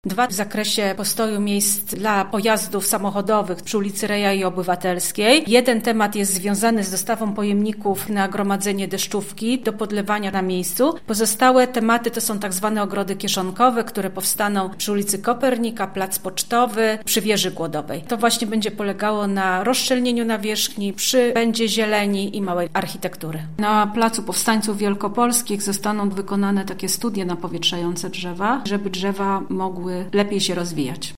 2 w zakresie postoju miejsc dla pojazdów samochodowych przy ulicy Reja i Obywatelskiej. 1 temat jest związany z dostawą pojemników na gromadzenie deszczówki do podlewania na miejscu. Pozostałe tematy to są tak zwane ogrody kieszonkowe, które powstaną przy ulicy Kopernika, Plac Pocztowy, przy Wieży Głodowej. To właśnie będzie polegało na rozszczelnieniu nawierzchni, przybędzie zieleni i małej architektury. Na Placu Powstańców Wielkopolskich zostaną wykonane takie studie napowietrzające drzewa, żeby drzewa mogły lepiej się rozwijać.